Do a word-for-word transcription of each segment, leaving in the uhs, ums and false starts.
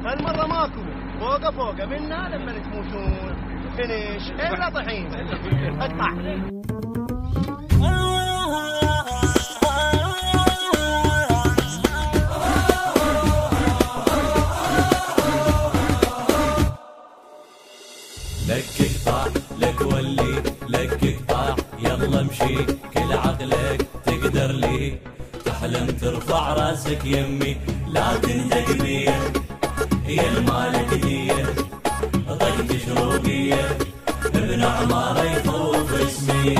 هالمرة ماكو فوقه فوقه منا لما تموتون فينيش إلا طحين اقطع. لك اقطع لك ولي لك اقطع يلا امشي كل عقلك تقدر لي تحلم ترفع راسك يمي لا تندق بيه يا المالك ديه ضيق شروقيه ابن عماره يطوف اسمي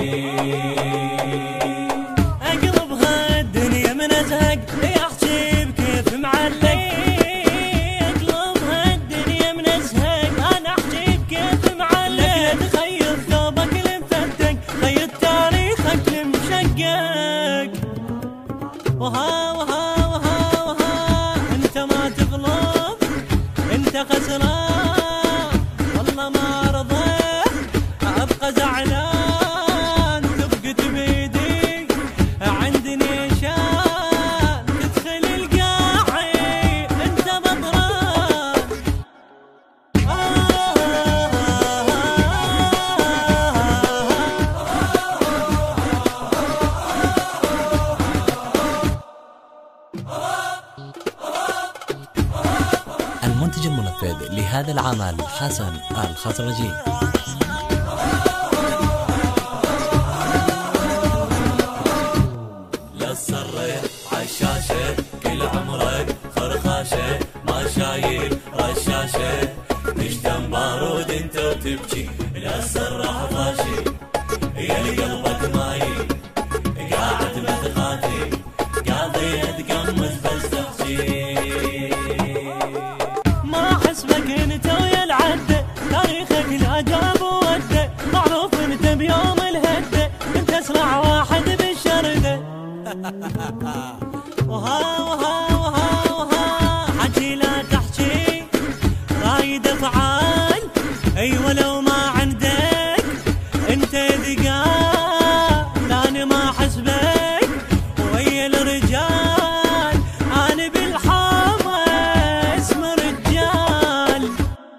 اقلبها الدنيا من ازهق يحكي بكيف معلق اقلبها الدنيا من ازهق انا احكي بكيف معلق تخيل ثوبك المفتق خيط تاريخك المشقق وها وها وها وها انت ما تغلب انت خسران والله ما رضى ابقى زعلان تبقت بيدي عندني شان تدخل القاعي انت بطران المنتج المنفذ لهذا العمل حسن الخزرجي. لا تصرح عالشاشة كل عمرك خرخاشة ما شايل رشاشة تشتم بارود انت وتبكي لا تصرح فاشي يا قلبك ماي قاعد متخاتي قاضي اتقمص بس تحكي ما حسبك انت ويا العدة تاريخك لا جاب وده معروف انت بيوم الهدة انت اسرع واحد بالشردة وها وها وها وها حكي لا تحكي رايد افعال اي ولو ما عندك انت ذقال انا ما حسبك ويا الرجال انا بالحامة اسم رجال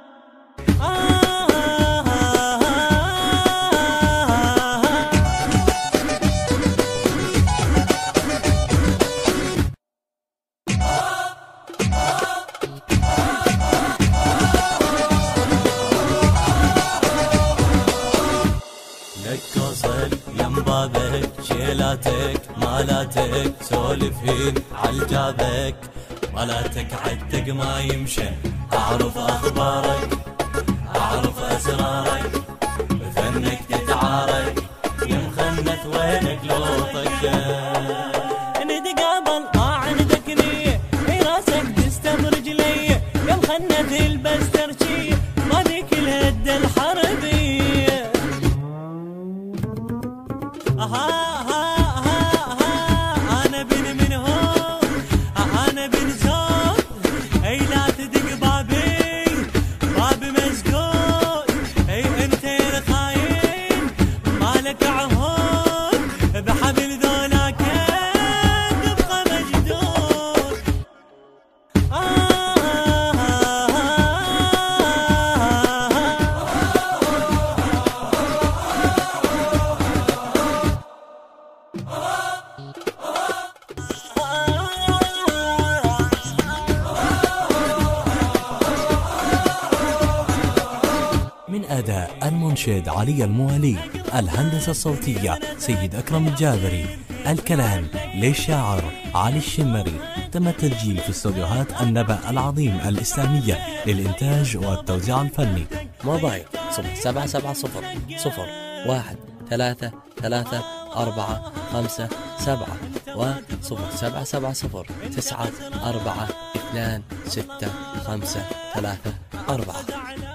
لك وصل يم بابك شيلاتك مالاتك سولفين عالجابك مالاتك عدك ما يمشي اعرف اخبارك اعرف اسرارك بفنك تتعارك يمخنث وينك لوطك نتقابل ما عندك نية اي راسك دستم رجلي يمخنث البس ترشي ما ذيك الهدة الحربية اها اها اها اها انا بن من هون انا بن زود اي لا تدق بابي بابي مسدود اي انت يا الخاين مالك عهود بحبل ذولاك تبقى مجدود من أداء المنشد علي الموالي، الهندسة الصوتية سيد أكرم الجابري، الكلام للشاعر علي الشمري. تم التسجيل في استوديوهات النبأ العظيم الإسلامية للإنتاج والتوزيع الفني. موبايل صفر سبعة سبعة صفر صفر واحد ثلاثة ثلاثة أربعة خمسة سبعة وصفر سبعة سبعة صفر تسعة أربعة اثنان ستة خمسة ثلاثة أربعة.